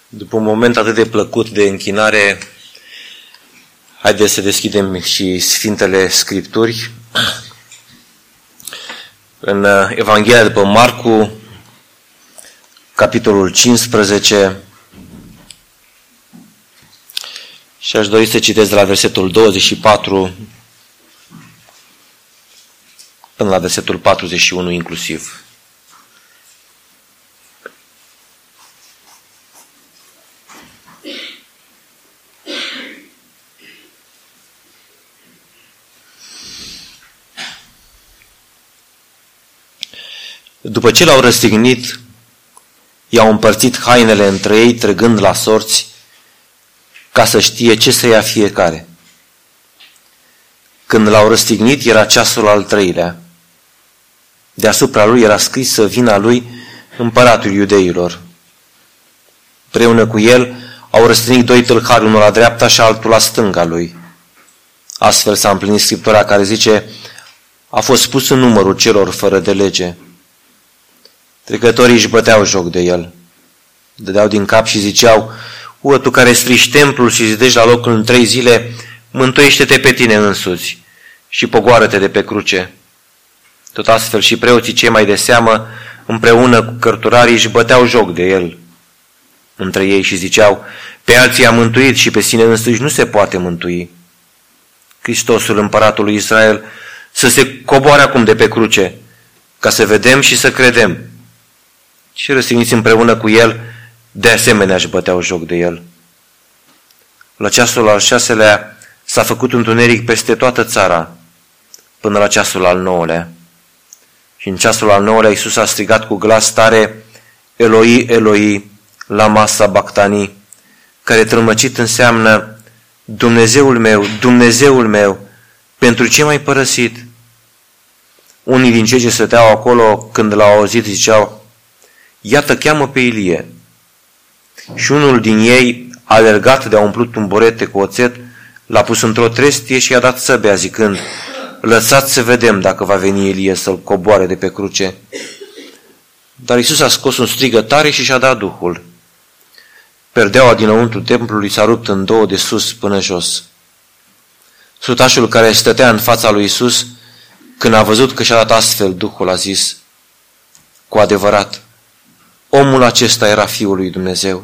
După un moment atât de plăcut de închinare, haideți să deschidem și Sfintele Scripturi. În Evanghelia după Marcu, capitolul 15, și aș dori să citesc de la versetul 24 până la versetul 41 inclusiv. După ce l-au răstignit, i-au împărțit hainele între ei, trăgând la sorți, ca să știe ce să ia fiecare. Când l-au răstignit, era ceasul al treilea. Deasupra lui era scris să vină lui împăratul iudeilor. Împreună cu el au răstignit doi tâlhari, unul la dreapta și altul la stânga lui. Astfel s-a împlinit Scriptura care zice: a fost pus în numărul celor fără de lege. Trecătorii își băteau joc de el. Dădeau din cap și ziceau: tu care strici templul și zidești la locul în 3 zile, mântuiește-te pe tine însuți și pogoară-te de pe cruce. Tot astfel și preoții cei mai de seamă, împreună cu cărturarii, își băteau joc de el între ei și ziceau: pe alții a mântuit și pe sine însuși nu se poate mântui. Hristosul, împăratul lui Israel, să se coboare acum de pe cruce, ca să vedem și să credem. Și răstigniți împreună cu el, de asemenea își băteau joc de el. La ceasul al 6-lea s-a făcut întuneric peste toată țara, până la ceasul al 9-lea. Și în ceasul al 9-lea Iisus a strigat cu glas tare: Eloi, Eloi, lama sabachthani, care trămăcit înseamnă: Dumnezeul meu, pentru ce m-ai părăsit? Unii din cei ce stăteau acolo, când l-au auzit, ziceau: iată, cheamă pe Ilie. Și unul din ei, alergat de a umplut un borete cu oțet, l-a pus într-o trestie și i-a dat să bea, zicând: lăsați să vedem dacă va veni Ilie să-l coboare de pe cruce. Dar Iisus a scos un strigăt tare și și-a dat Duhul. Perdeaua dinăuntru templului s-a rupt în două, de sus până jos. Sutașul care stătea în fața lui Iisus, când a văzut că și-a dat astfel Duhul, a zis: cu adevărat, omul acesta era Fiul lui Dumnezeu.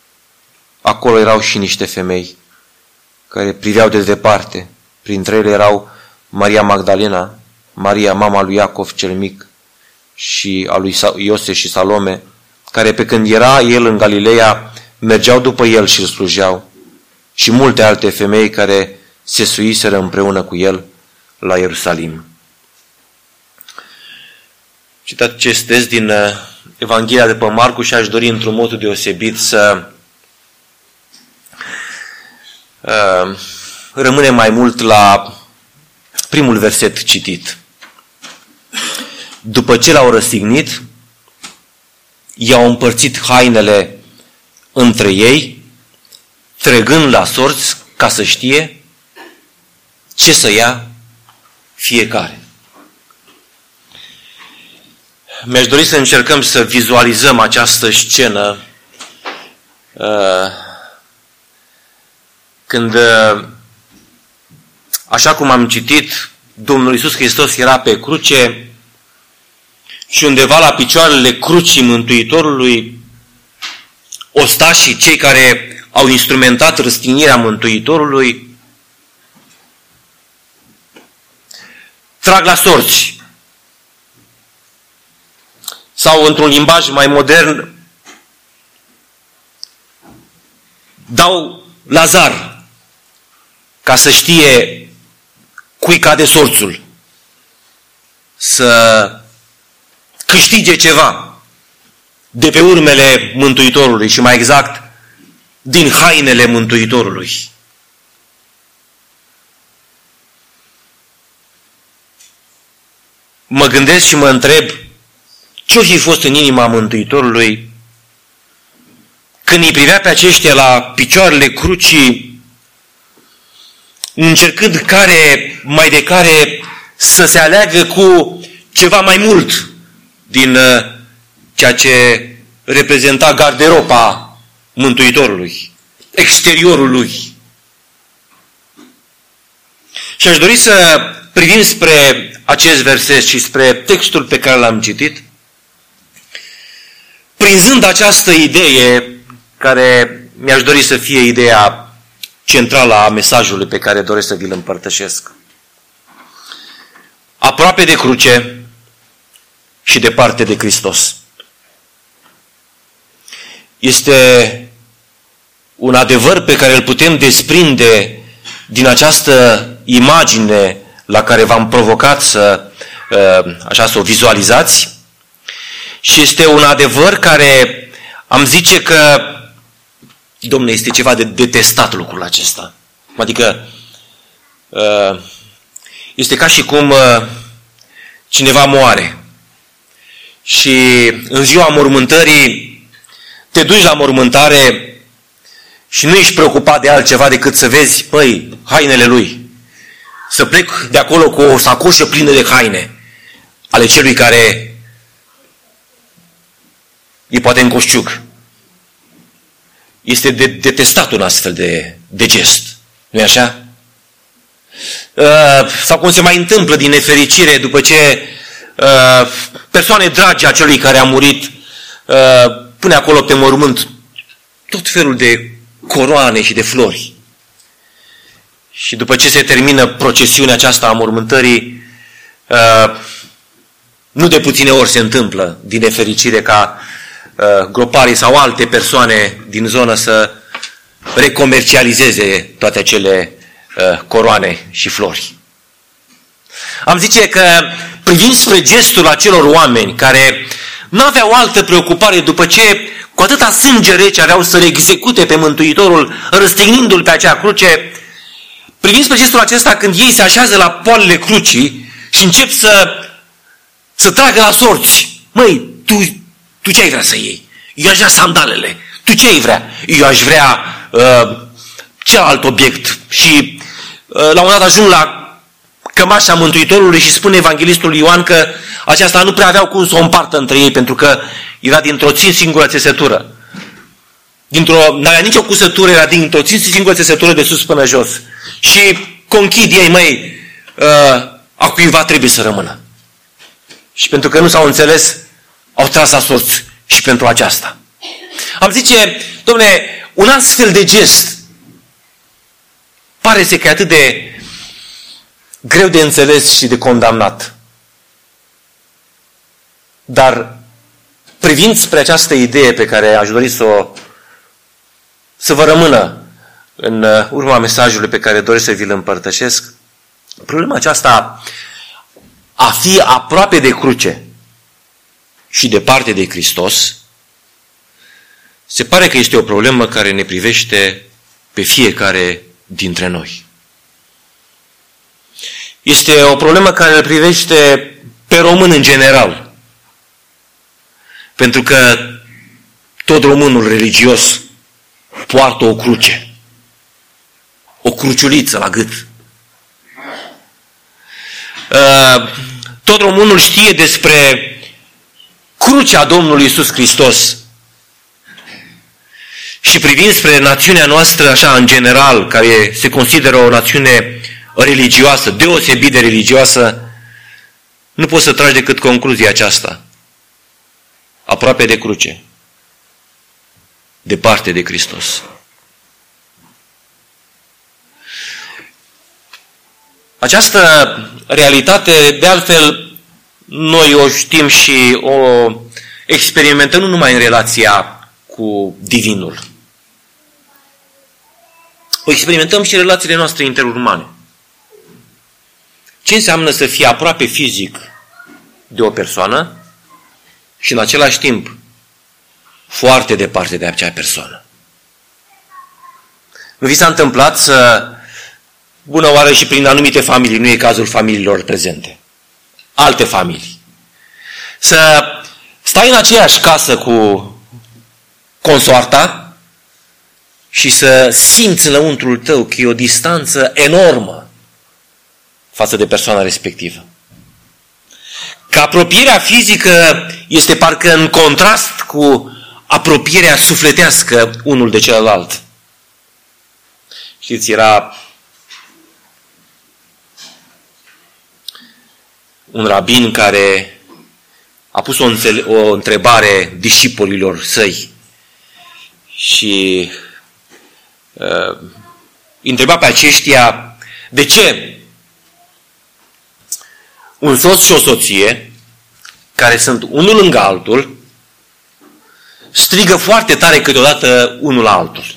Acolo erau și niște femei care priveau de departe. Printre ele erau Maria Magdalena, Maria, mama lui Iacov cel mic, și a lui Iose și Salome, care pe când era el în Galileea, mergeau după el și îl slujeau, și multe alte femei care se suiseră împreună cu el la Ierusalim. Citat ce citesc din Evanghelia după Marcu și aș dori într-un mod deosebit să rămânem mai mult la primul verset citit. După ce l-au răstignit, i-au împărțit hainele între ei, trăgând la sorți ca să știe ce să ia fiecare. Mi-aș dori să încercăm să vizualizăm această scenă când, așa cum am citit, Domnul Iisus Hristos era pe cruce și undeva la picioarele crucii Mântuitorului, ostașii, cei care au instrumentat răstignirea Mântuitorului, trag la sorți. Sau, într-un limbaj mai modern, dau lazar ca să știe cui cade sorțul, să câștige ceva de pe urmele Mântuitorului și, mai exact, din hainele Mântuitorului. Mă gândesc și mă întreb ce-o fi fost în inima Mântuitorului când îi privea pe aceștia la picioarele crucii, încercând care mai de care să se aleagă cu ceva mai mult din ceea ce reprezenta garderoba Mântuitorului, exteriorul lui. Și aș dori să privim spre acest verset și spre textul pe care l-am citit, prinzând această idee care mi-aș dori să fie ideea centrală a mesajului pe care doresc să vi-l împărtășesc. Aproape de cruce și departe de Hristos. Este un adevăr pe care îl putem desprinde din această imagine la care v-am provocat să o vizualizați. Și este un adevăr care am zice că, Dom'le, este ceva de detestat lucrul acesta. Adică este ca și cum cineva moare și în ziua mormântării te duci la mormântare și nu ești preocupat de altceva decât să vezi, hainele lui. Să plec de acolo cu o sacoșă plină de haine ale celui care e poate în coșciug. Este detestat un astfel de gest. Nu-i așa? Sau cum se mai întâmplă din nefericire după ce persoane dragi a celui care a murit pune acolo pe mormânt tot felul de coroane și de flori. Și după ce se termină procesiunea aceasta a mormântării, nu de puține ori se întâmplă din nefericire ca groparii sau alte persoane din zonă să recomercializeze toate acele coroane și flori. Am zice că privind spre gestul acelor oameni care nu aveau altă preocupare după ce cu atâta sânge rece aveau să-L execute pe Mântuitorul, răstignindu-L pe acea cruce, privind spre gestul acesta când ei se așează la poalele crucii și încep să tragă la sorți. Tu ce ai vrea să iei? Eu aș vrea sandalele. Tu ce ai vrea? Eu aș vrea celălalt obiect. Și la un dat ajung la cămașa Mântuitorului și spune evanghelistul Ioan că aceasta nu prea aveau cum să o împartă între ei, pentru că era dintr-o singură țesătură. N-avea nicio cusătură, era dintr-o singură țesătură de sus până jos. Și conchid ei, a cuiva trebuie să rămână. Și pentru că nu s-au înțeles, au tras la sorți și pentru aceasta. Am zice, Dom'le, un astfel de gest pare să că e atât de greu de înțeles și de condamnat. Dar privind spre această idee pe care aș dori să vă rămână în urma mesajului pe care doresc să vi-l împărtășesc, problema aceasta a fi aproape de cruce și departe de Hristos, se pare că este o problemă care ne privește pe fiecare dintre noi. Este o problemă care îl privește pe român în general. Pentru că tot românul religios poartă o cruce. O cruciuliță la gât. Tot românul știe despre crucea Domnului Iisus Hristos. Și privind spre națiunea noastră, așa în general, care se consideră o națiune religioasă, deosebit de religioasă, nu poți să tragi decât concluzia aceasta. Aproape de cruce, departe de Hristos. Această realitate, de altfel, noi o știm și o experimentăm nu numai în relația cu Divinul. O experimentăm și în relațiile noastre interumane. Ce înseamnă să fii aproape fizic de o persoană și în același timp foarte departe de acea persoană? Nu vi s-a întâmplat să, bună oară și prin anumite familii, nu e cazul familiilor prezente, alte familii, să stai în aceeași casă cu consoarta și să simți înăuntrul tău că e o distanță enormă față de persoana respectivă. Că apropierea fizică este parcă în contrast cu apropierea sufletească unul de celălalt. Știți, era un rabin care a pus o întrebare discipolilor săi și întreba pe aceștia de ce un soț și o soție care sunt unul lângă altul strigă foarte tare câteodată unul la altul.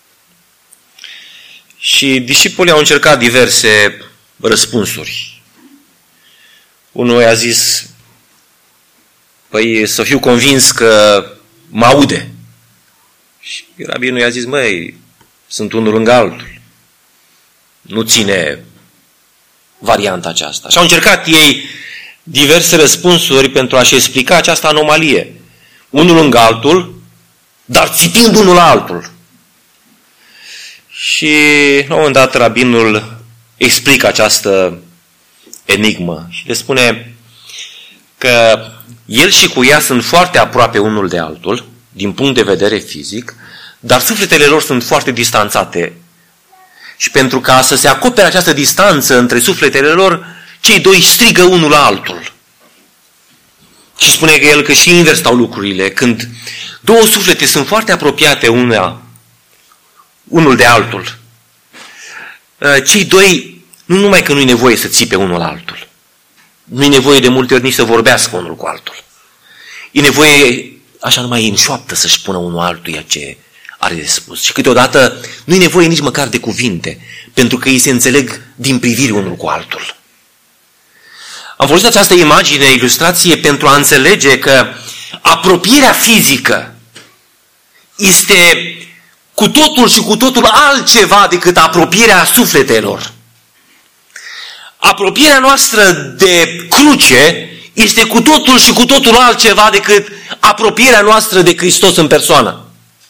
Și discipolii au încercat diverse răspunsuri. Unul i-a zis, păi să fiu convins că mă aude. Și rabinul i-a zis, măi, sunt unul lângă altul. Nu ține varianta aceasta. Și au încercat ei diverse răspunsuri pentru a-și explica această anomalie. Unul lângă altul, dar țipind unul la altul. Și la un moment dat rabinul explică această enigmă și le spune că el și cu ea sunt foarte aproape unul de altul, din punct de vedere fizic, dar sufletele lor sunt foarte distanțate. Și pentru ca să se acopere această distanță între sufletele lor, cei doi strigă unul la altul. Și spune că el că și invers stau lucrurile. Când două suflete sunt foarte apropiate unul de altul, cei doi, nu numai că nu-i nevoie să țipe unul la altul, nu-i nevoie de multe ori nici să vorbească unul cu altul. E nevoie, așa numai în șoaptă, să-și spună unul altuia ce are de spus. Și câteodată nu-i nevoie nici măcar de cuvinte, pentru că ei se înțeleg din priviri unul cu altul. Am folosit această imagine, ilustrație, pentru a înțelege că apropierea fizică este cu totul și cu totul altceva decât apropierea sufletelor. Apropierea noastră de cruce este cu totul și cu totul altceva decât apropierea noastră de Hristos în persoană.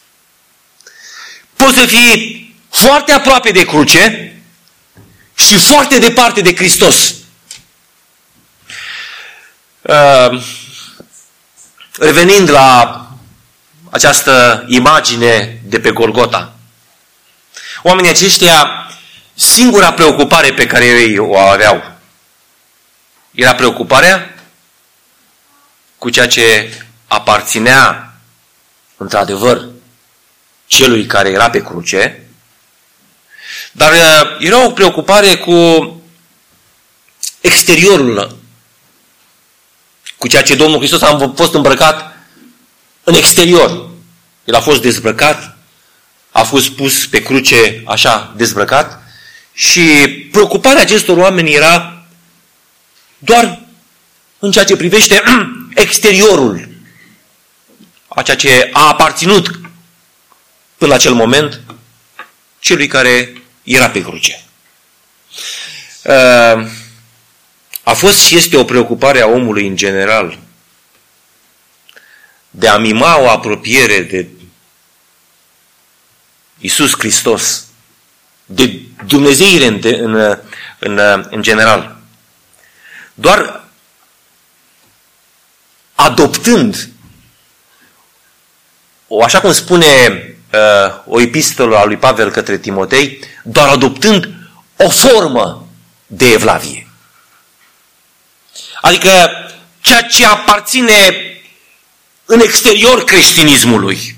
Poți să fii foarte aproape de cruce și foarte departe de Hristos. Revenind la această imagine de pe Golgota, oamenii aceștia, singura preocupare pe care ei o aveau era preocuparea cu ceea ce aparținea într-adevăr celui care era pe cruce, dar era o preocupare cu exteriorul, cu ceea ce Domnul Hristos a fost îmbrăcat în exterior. El a fost dezbrăcat, a fost pus pe cruce așa dezbrăcat și preocuparea acestor oameni era doar în ceea ce privește exteriorul, a ceea ce a aparținut până la acel moment celui care era pe cruce. A fost și este o preocupare a omului în general de a mima o apropiere de Iisus Hristos, de Dumnezeire în general. Doar adoptând, așa cum spune o epistolă a lui Pavel către Timotei, doar adoptând o formă de evlavie. Adică ceea ce aparține în exterior creștinismului.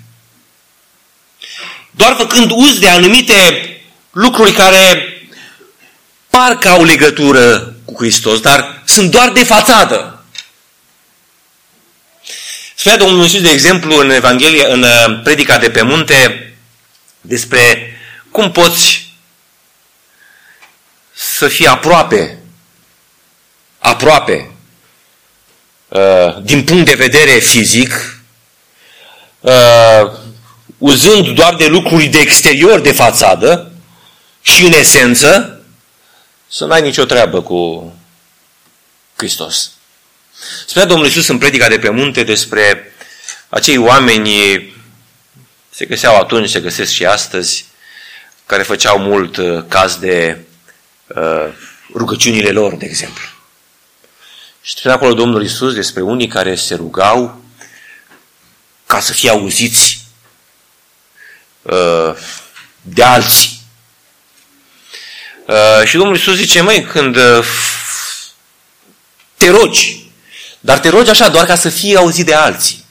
Doar făcând uz de anumite lucruri care parcă au legătură cu Hristos, dar sunt doar de fațadă. Spunea Domnul Iisus, de exemplu, în Evanghelie, în predica de pe munte, despre cum poți să fii aproape, din punct de vedere fizic, uzând doar de lucruri de exterior, de fațadă, și în esență, să n-ai nicio treabă cu Hristos. Spunea Domnul Iisus în predica de pe munte despre acei oameni, se găseau atunci, se găsesc și astăzi, care făceau mult caz de rugăciunile lor, de exemplu. Și spunea acolo Domnul Iisus despre unii care se rugau ca să fie auziți de alții. Și Domnul Iisus zice, măi, când te rogi, dar te rogi așa doar ca să fie auzit de alții,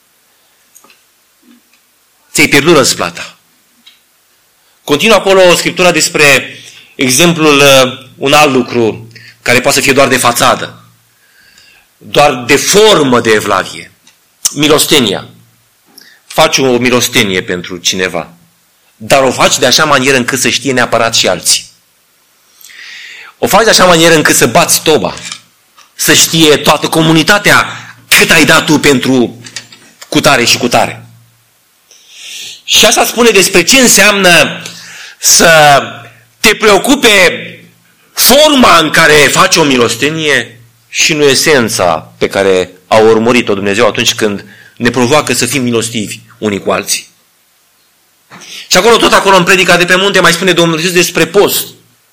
ți-ai pierdut răsplata. Continuă acolo Scriptura despre exemplul, un alt lucru care poate să fie doar de fațadă, doar de formă de evlavie. Milostenia. Faci o milostenie pentru cineva, dar o faci de așa manieră încât să știe neapărat și alții. O faci de așa manieră încât să bați toba, să știe toată comunitatea cât ai dat tu pentru cutare și cutare. Și asta spune despre ce înseamnă să te preocupe forma în care faci o milostenie și nu esența pe care a urmărit-o Dumnezeu atunci când ne provoacă să fim milostivi unii cu alții. Și acolo, tot acolo în Predica de pe munte, mai spune Domnul Iisus despre post.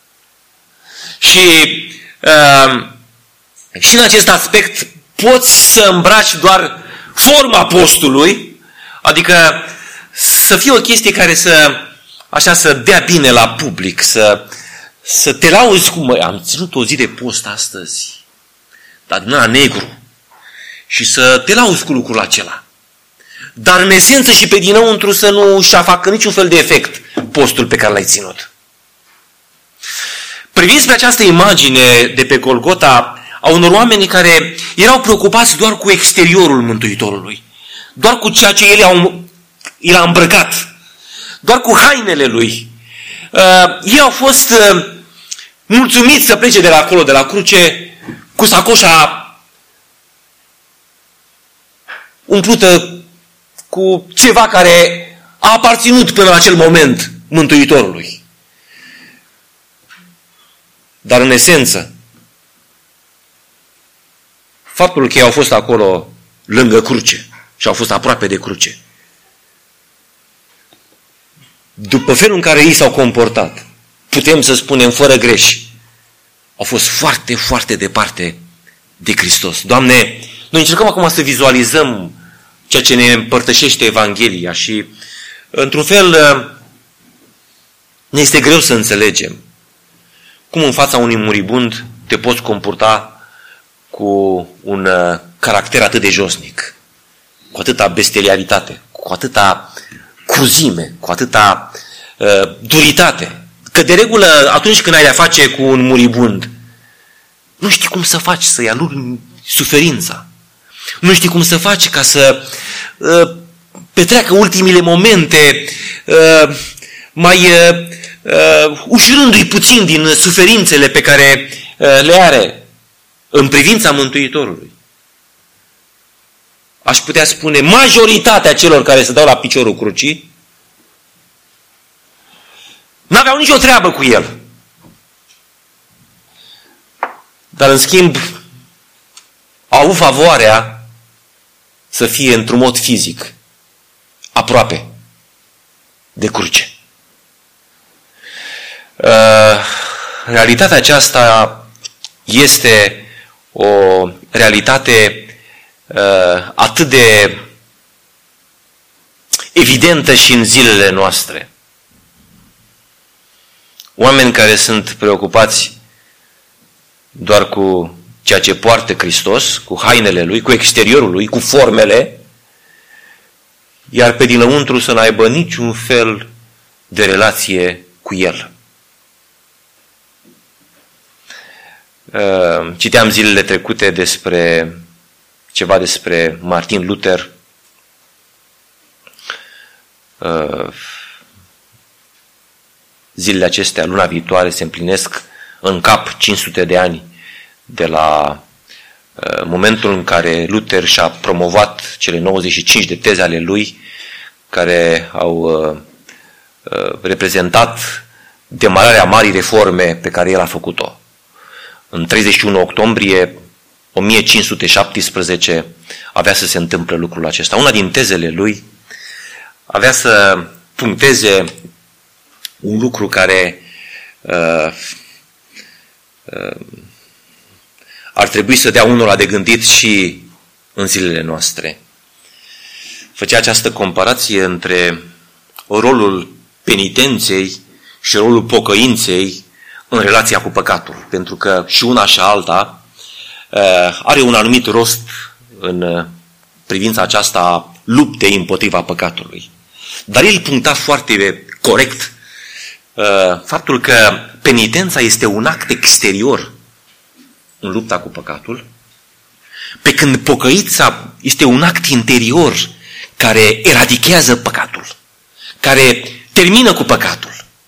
Și în acest aspect poți să îmbraci doar forma postului, adică să fie o chestie care să dea bine la public, să te lauzi cum, am ținut o zi de post astăzi, dar din ăla negru, și să te lauzi cu lucrul acela. Dar în esență și pe dinăuntru să nu își facă niciun fel de efect postul pe care l-ai ținut. Privind spre această imagine de pe Golgota a unor oameni care erau preocupați doar cu exteriorul Mântuitorului, doar cu ceea ce el a îmbrăcat, doar cu hainele lui. Ei au fost mulțumiți să plece de la acolo, de la cruce, cu sacoșa umplută cu ceva care a aparținut până la acel moment Mântuitorului. Dar în esență, faptul că ei au fost acolo lângă cruce și au fost aproape de cruce, după felul în care ei s-au comportat, putem să spunem fără greș, au fost foarte, foarte departe de Hristos. Doamne, noi încercăm acum să vizualizăm ceea ce ne împărtășește Evanghelia și, într-un fel, ne este greu să înțelegem cum în fața unui muribund te poți comporta cu un caracter atât de josnic, cu atâta bestialitate, cu atâta cruzime, cu atâta duritate. Că de regulă, atunci când ai de-a face cu un muribund, nu știi cum să faci, să-i alungi suferința. Nu știi cum să faci ca să petreacă ultimile momente mai ușurându-i puțin din suferințele pe care le are în privința Mântuitorului. Aș putea spune, majoritatea celor care se dau la piciorul crucii n-aveau nicio treabă cu el. Dar în schimb au avut favoarea să fie într-un mod fizic aproape de cruce. Realitatea aceasta este o realitate atât de evidentă și în zilele noastre. Oameni care sunt preocupați doar cu ceea ce poartă Hristos, cu hainele Lui, cu exteriorul Lui, cu formele, iar pe dinăuntru să n-aibă niciun fel de relație cu El. Citeam zilele trecute ceva despre Martin Luther. Zilele acestea, luna viitoare, se împlinesc în cap 500 de ani de la momentul în care Luther și-a promovat cele 95 de teze ale lui, care au reprezentat demararea marii reforme pe care el a făcut-o. În 31 octombrie 1517 avea să se întâmple lucrul acesta. Una din tezele lui avea să puncteze un lucru care ar trebui să dea unora de gândit și în zilele noastre. făcea această comparație între rolul penitenței și rolul pocăinței în relația cu păcatul. Pentru că și una și alta are un anumit rost în privința aceasta a luptei împotriva păcatului. Dar el puncta foarte corect faptul că penitența este un act exterior în lupta cu păcatul, pe când pocăința este un act interior care eradichează păcatul, care termină cu păcatul.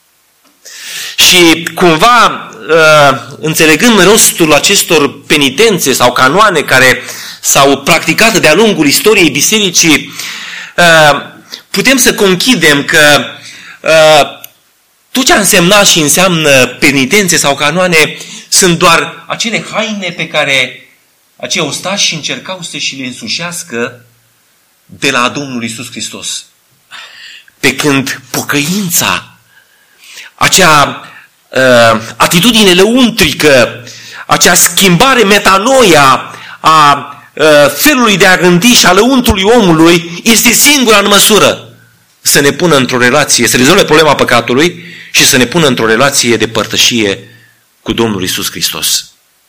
Și cumva, înțelegând rostul acestor penitențe sau canoane care s-au practicat de-a lungul istoriei bisericii, putem să conchidem că tot ce a însemnat și înseamnă penitențe sau canoane sunt doar acele haine pe care acei ostași încercau să și le însușească de la Domnul Iisus Hristos. Pe când pocăința, acea atitudine lăuntrică, acea schimbare, metanoia a felului de a gândi și a lăuntrului omului este singura în măsură să ne pună într-o relație, să rezolve problema păcatului și să ne pună într-o relație de părtășie cu Domnul Iisus Hristos.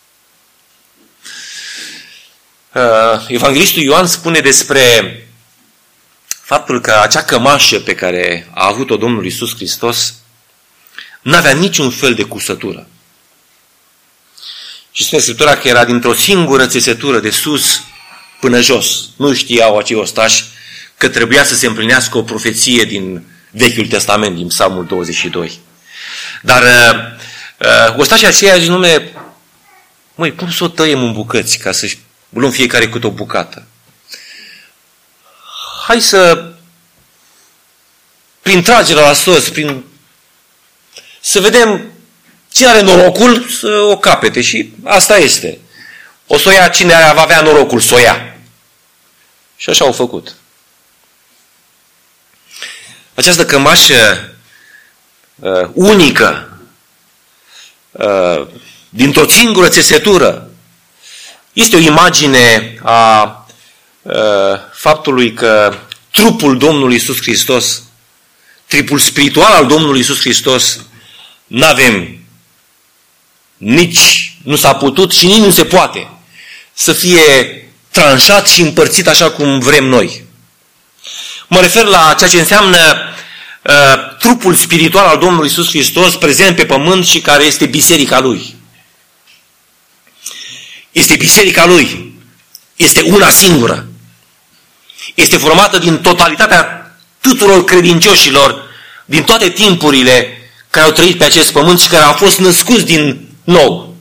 Evanghelistul Ioan spune despre faptul că acea cămașă pe care a avut-o Domnul Iisus Hristos n-avea niciun fel de cusătură. Și spune Scriptura că era dintr-o singură țesătură de sus până jos. Nu știau acei ostași că trebuia să se împlinească o profeție din Vechiul Testament, din Psalmul 22. Dar ostașii aceia zic, nume, măi, cum să o tăiem în bucăți ca să luăm fiecare câte o bucată? Hai să, prin tragerea la sos, să vedem cine are norocul să o capete. Și asta este. O să o ia cine va avea norocul să o ia. Și așa au făcut. Această cămașă unică, dintr-o singură țesătură, este o imagine a faptului că trupul Domnului Iisus Hristos, trupul spiritual al Domnului Iisus Hristos, n-avem nici, nu s-a putut și nici nu se poate să fie tranșat și împărțit așa cum vrem noi. Mă refer la ceea ce înseamnă trupul spiritual al Domnului Iisus Hristos prezent pe pământ și care este biserica Lui. Este biserica Lui. Este una singură. Este formată din totalitatea tuturor credincioșilor din toate timpurile care au trăit pe acest pământ și care au fost născuți din nou.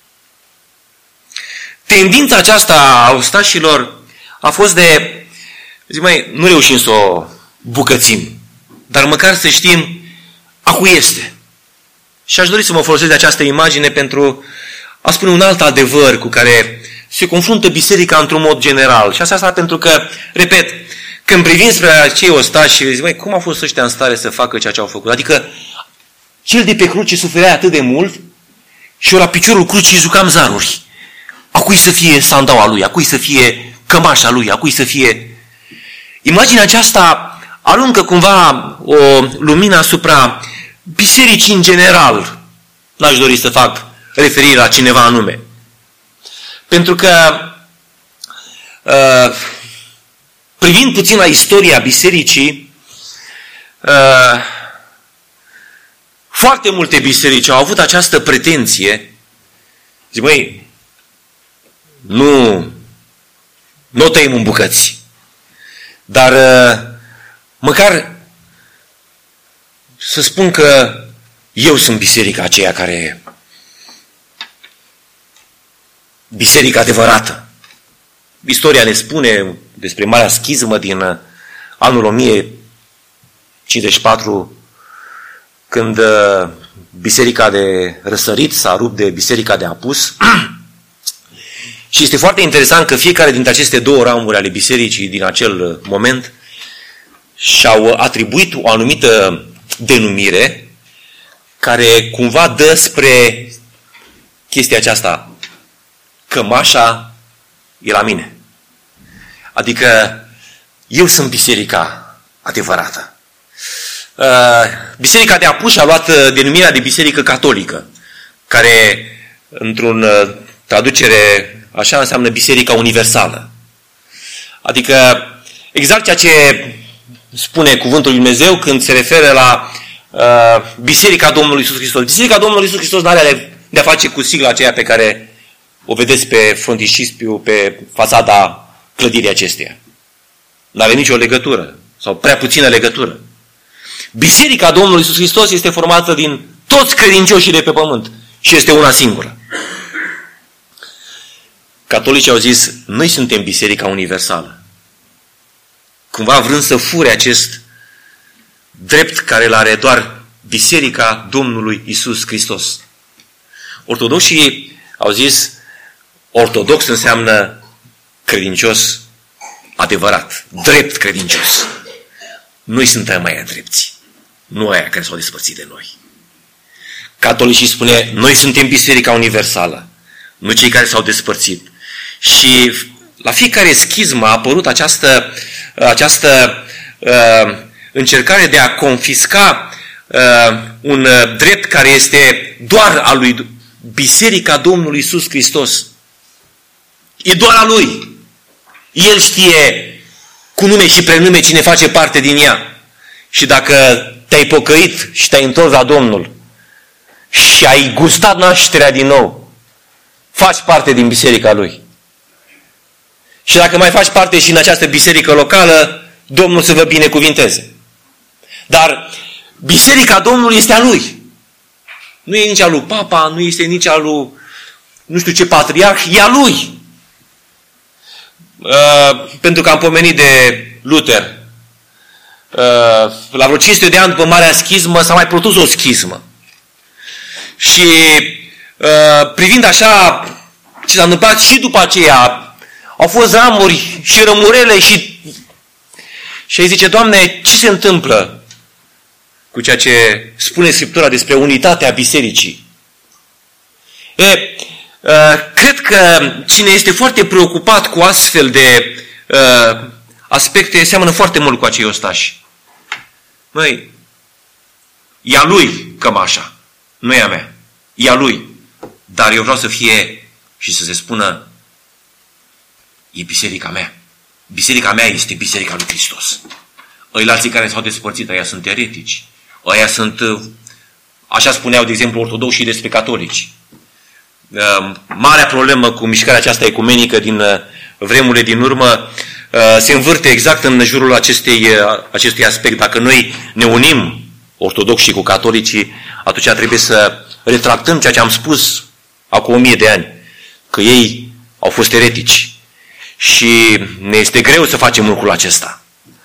Tendința aceasta a ostașilor a fost de, zic, mai, nu reușim să o bucățim, dar măcar să știm a cui este. Și aș dori să mă folosesc de această imagine pentru a spune un alt adevăr cu care se confruntă biserica într-un mod general. Și asta pentru că, repet, când privim spre acei ostași și zic, cum au fost ăștia în stare să facă ceea ce au făcut? Adică, cel de pe cruce suferea atât de mult și eu la piciorul crucii jucam zaruri. A cui să fie sandaua lui, a cui să fie cămașa lui, a cui să fie... Imaginea aceasta aruncă cumva o lumină asupra bisericii în general. N-aș dori să fac referire la cineva anume. Pentru că, privind puțin la istoria bisericii, foarte multe biserici au avut această pretenție. Zic, băi, nu o tăiem în bucăți, dar măcar să spun că eu sunt biserica aceea care biserica adevărată. Istoria ne spune despre Marea Schizmă din anul 1054, când biserica de răsărit s-a rupt de biserica de apus. Și este foarte interesant că fiecare dintre aceste două ramuri ale bisericii din acel moment și-au atribuit o anumită denumire care cumva dă spre chestia aceasta: cămașa e la mine. Adică Eu sunt biserica adevărată. Biserica de Apuș a luat denumirea de biserică catolică, care, într-o traducere așa, înseamnă biserica universală. Adică exact ceea ce spune cuvântul lui Dumnezeu când se referă la biserica Domnului Iisus Hristos. Biserica Domnului Iisus Hristos nu are de a face cu sigla aceea pe care o vedeți pe frontispiu, pe fațada clădirii acesteia. Nu are nicio legătură, sau prea puțină legătură. Biserica Domnului Iisus Hristos este formată din toți credincioșii de pe pământ și este una singură. Catolicii au zis, noi suntem biserica universală. Cumva vrând să fure acest drept care îl are doar biserica Domnului Iisus Hristos. Ortodoxii au zis, ortodox înseamnă credincios adevărat, drept credincios. Noi suntem aia drepți, nu aia care s-au despărțit de noi. Catolicii spune, noi suntem biserica universală, nu cei care s-au despărțit. Și la fiecare schismă a apărut această încercare de a confisca un drept care este doar al lui Biserica Domnului Iisus Hristos. E doar a Lui. El știe cu nume și prenume cine face parte din ea. Și dacă te-ai pocăit și te-ai întors la Domnul și ai gustat nașterea din nou, faci parte din biserica Lui. Și dacă mai faci parte și în această biserică locală, Domnul să vă binecuvinteze. Dar biserica Domnului este a Lui. Nu e nici a lui Papa, nu este nici a lui nu știu ce patriarh, e a Lui. Pentru că am pomenit de Luther. La vreo 500 de ani după Marea Schismă s-a mai produs o schismă. Și privind așa ce s-a întâmplat și după aceea, au fost ramuri și rămurele și îi zice, Doamne, ce se întâmplă cu ceea ce spune Scriptura despre unitatea bisericii? Cred că cine este foarte preocupat cu astfel de aspecte seamănă foarte mult cu acei ostași. Măi, e a lui cămașa, nu e a mea, e a lui. Dar eu vreau să fie și să se spună, e biserica mea. Biserica mea este biserica lui Hristos. Ăilalții care s-au despărțit, ăia sunt eretici. Ăia sunt, așa spuneau, de exemplu, ortodoxii despre catolici. Marea problemă cu mișcarea aceasta ecumenică din vremurile din urmă se învârte exact în jurul acestui aspect. Dacă noi ne unim ortodoxii cu catolicii, atunci trebuie să retractăm ceea ce am spus acum 1000 de ani, că ei au fost eretici. Și ne este greu să facem lucrul acesta.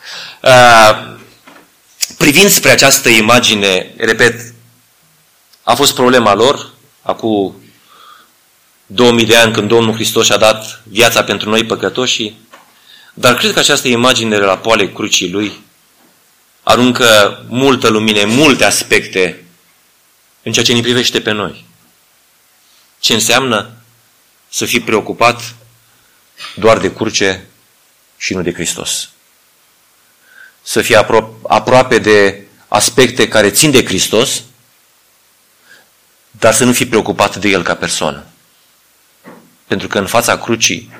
Privind spre această imagine, repet, a fost problema lor acum 2000 de ani când Domnul Hristos și-a dat viața pentru noi păcătoși, dar cred că această imagine de la poale crucii Lui aruncă multă lumină, multe aspecte în ceea ce ne privește pe noi. Ce înseamnă să fii preocupat doar de cruce și nu de Hristos. Să fii aproape de aspecte care țin de Hristos, dar să nu fii preocupat de El ca persoană. Pentru că în fața crucii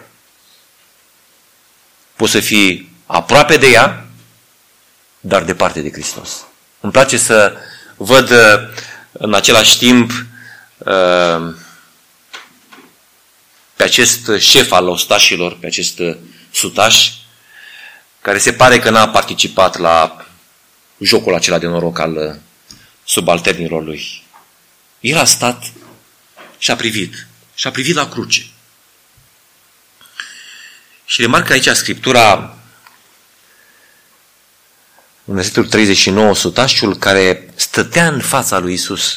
poți să fii aproape de ea, dar departe de Hristos. Îmi place să văd în același timp pe acest șef al ostașilor, pe acest sutaș, care se pare că n-a participat la jocul acela de noroc al subalternilor lui. El a stat și a privit la cruce. Și remarcă aici Scriptura, în versetul 39, sutașul care stătea în fața lui Iisus,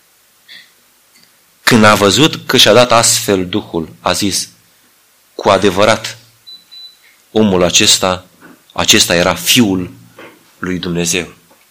când a văzut că și-a dat astfel Duhul, a zis, cu adevărat, omul acesta era Fiul lui Dumnezeu.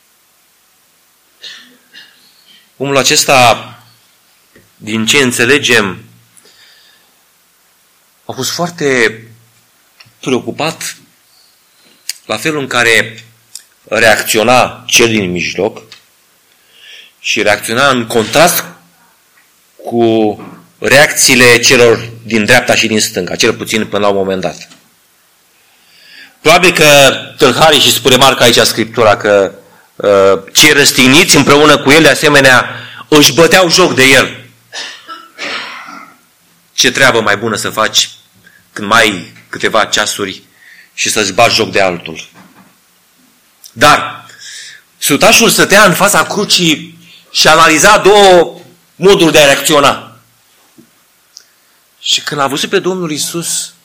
Omul acesta, din ce înțelegem, a fost foarte preocupat la felul în care reacționa cel din mijloc și reacționa în contrast cu reacțiile celor din dreapta și din stânga, cel puțin până la un moment dat. Probabil că tâlharii, și spune marca aici Scriptura, că cei răstigniți împreună cu el, de asemenea, își băteau joc de el. Ce treabă mai bună să faci când mai ai câteva ceasuri și să-ți bagi joc de altul. Dar sutașul stătea în fața crucii și analiza două moduri de a reacționa. Și când a văzut pe Domnul Iisus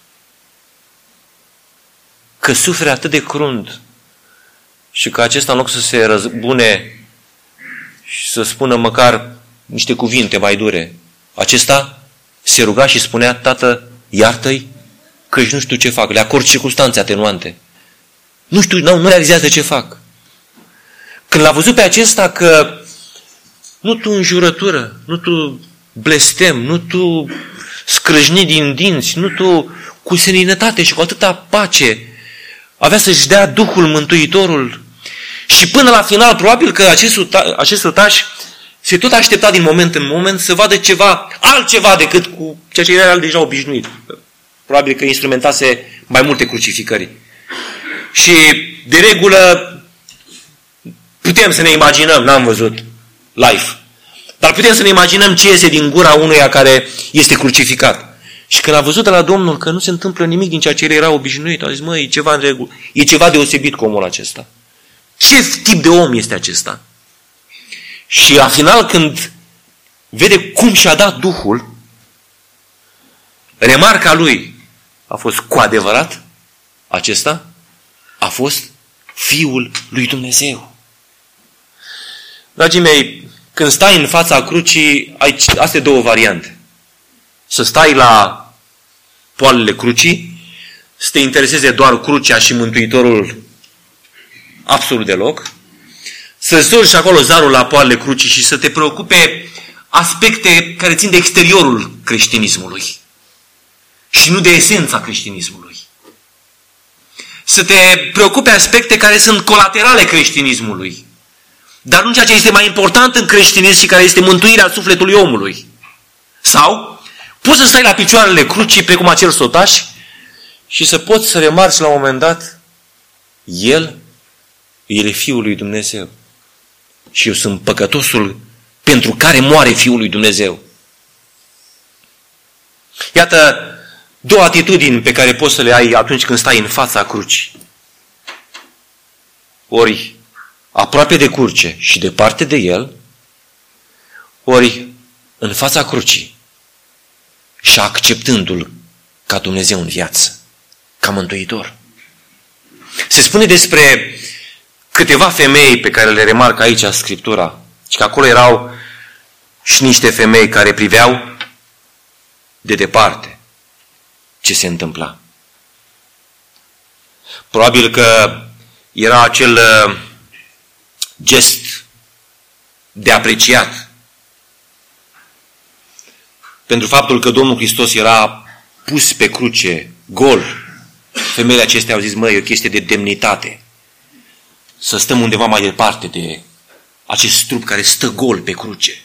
că suferă atât de crunt și că acesta, în loc să se răzbune și să spună măcar niște cuvinte mai dure, acesta se ruga și spunea: Tată, iartă-i, că nu știu ce fac, le acord circunstanțe atenuante. Nu știu, nu realizează ce fac. Când l-a văzut pe acesta că nu tu înjurătură, nu tu blestem, nu tu scrâșni din dinți, nu tu cu seninătate și cu atâta pace avea să-și dea Duhul Mântuitorul. Și până la final, probabil că acest sutaș se tot aștepta din moment în moment să vadă ceva, altceva decât cu ceea ce era deja obișnuit. Probabil că instrumentase mai multe crucificări. Și de regulă putem să ne imaginăm, n-am văzut live, dar putem să ne imaginăm ce iese din gura unuia care este crucificat. Și când a văzut de la Domnul că nu se întâmplă nimic din ceea ce el era obișnuit, a zis: măi, e ceva în regulă, e ceva deosebit cu omul acesta. Ce tip de om este acesta? Și la final, când vede cum și-a dat Duhul, remarca lui a fost: cu adevărat, acesta a fost Fiul lui Dumnezeu. Dragii mei, când stai în fața crucii, ai astea două variante. Să stai la poalele crucii, să te intereseze doar crucea și Mântuitorul absolut deloc, să-ți urci acolo zarul la poalele crucii și să te preocupe aspecte care țin de exteriorul creștinismului și nu de esența creștinismului. Să te preocupe aspecte care sunt colaterale creștinismului, dar nu ceea ce este mai important în creștinism și care este mântuirea sufletului omului. Sau poți să stai la picioarele crucii precum acel sotaș și să poți să remarci la un moment dat: El e Fiul lui Dumnezeu și eu sunt păcătosul pentru care moare Fiul lui Dumnezeu. Iată două atitudini pe care poți să le ai atunci când stai în fața crucii. Ori aproape de cruce și departe de el, ori în fața crucii și acceptându-l ca Dumnezeu în viață, ca Mântuitor. Se spune despre câteva femei pe care le remarcă aici Scriptura, și că acolo erau și niște femei care priveau de departe ce se întâmpla. Probabil că era acel gest de apreciat pentru faptul că Domnul Hristos era pus pe cruce, gol. Femeile acestea au zis: măi, e o chestie de demnitate să stăm undeva mai departe de acest trup care stă gol pe cruce.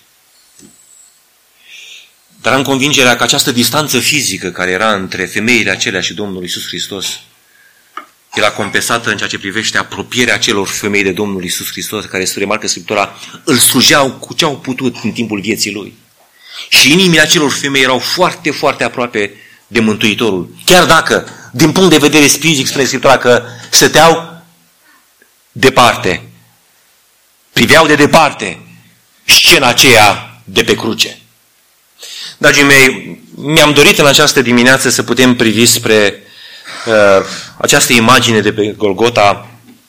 Dar am convingerea că această distanță fizică care era între femeile acelea și Domnul Iisus Hristos era compensată în ceea ce privește apropierea celor femei de Domnul Iisus Hristos, care se remarcă Scriptura, îl slujeau cu ce au putut în timpul vieții lui. Și inimile acelor femei erau foarte, foarte aproape de Mântuitorul. Chiar dacă, din punct de vedere spiritic, spune Scriptura că stăteau departe, priveau de departe scena aceea de pe cruce. Dragii mei, mi-am dorit în această dimineață să putem privi spre această imagine de pe Golgota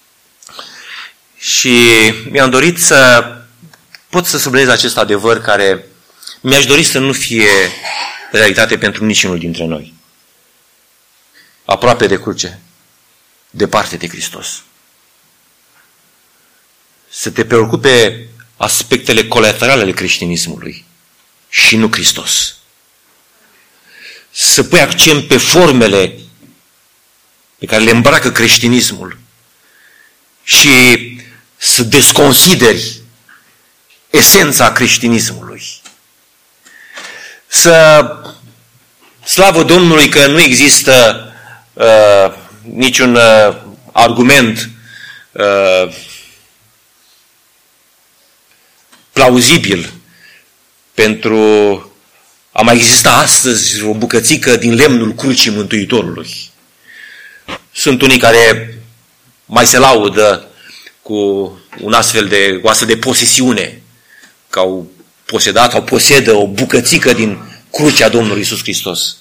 și mi-am dorit să pot să subliniez acest adevăr care mi-aș dori să nu fie realitate pentru niciunul dintre noi. Aproape de cruce, departe de Hristos. Să te preocupe aspectele colaterale ale creștinismului și nu Hristos. Să pui accent pe formele pe care le îmbracă creștinismul și să desconsideri esența creștinismului. Să slavă Domnului că nu există niciun argument plauzibil pentru a mai exista astăzi o bucățică din lemnul crucii Mântuitorului. Sunt unii care mai se laudă cu o astfel de posesiune, că au posedat, au posedă o bucățică din crucea Domnului Iisus Hristos.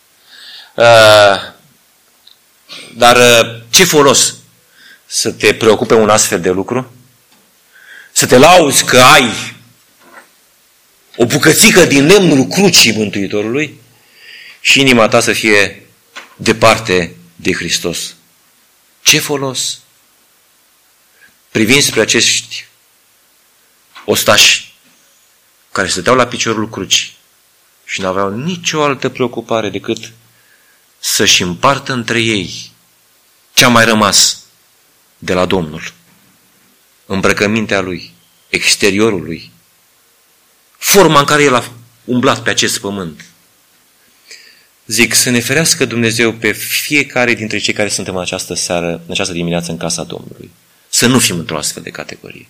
Dar ce folos să te preocupe un astfel de lucru? Să te lauzi că ai o bucățică din lemnul crucii Mântuitorului și inima ta să fie departe de Hristos. Ce folos? Privind spre acești ostași care stăteau la piciorul crucii și nu aveau nicio altă preocupare decât să-și împartă între ei ce a mai rămas de la Domnul. Îmbrăcămintea Lui, exteriorul Lui, forma în care El a umblat pe acest pământ. Zic, să ne ferească Dumnezeu pe fiecare dintre cei care suntem în această seară, în această dimineață în casa Domnului. Să nu fim într-o astfel de categorie.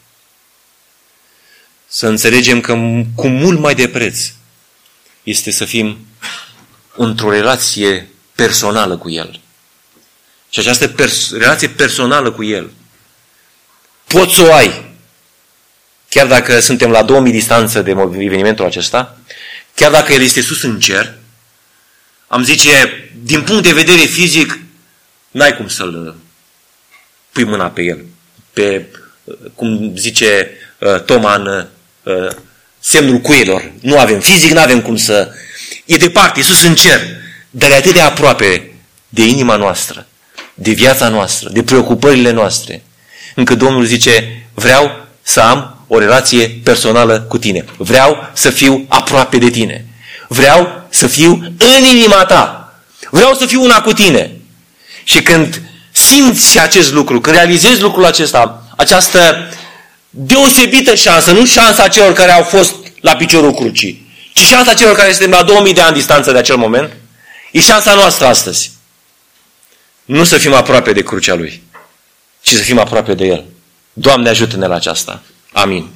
Să înțelegem că cu mult mai de preț este să fim într-o relație personală cu El. Și această relație personală cu El poți să o ai, chiar dacă suntem la 2000 distanță de evenimentul acesta, chiar dacă El este sus în cer, am zice, din punct de vedere fizic, n-ai cum să-L pui mâna pe El. Pe, cum zice Toma în semnul cuielor. Nu avem fizic, nu avem cum să... E departe, e sus în cer, dar e atât de aproape de inima noastră, de viața noastră, de preocupările noastre, încât Domnul zice, vreau să am o relație personală cu tine. Vreau să fiu aproape de tine. Vreau să fiu în inima ta. Vreau să fiu una cu tine. Și când simți acest lucru, când realizezi lucrul acesta, această deosebită șansă, nu șansa celor care au fost la piciorul crucii, ci șansa celor care suntem la 2000 de ani distanță de acel moment, e șansa noastră astăzi. Nu să fim aproape de crucea Lui, ci să fim aproape de El. Doamne, ajută-ne la aceasta. Amin.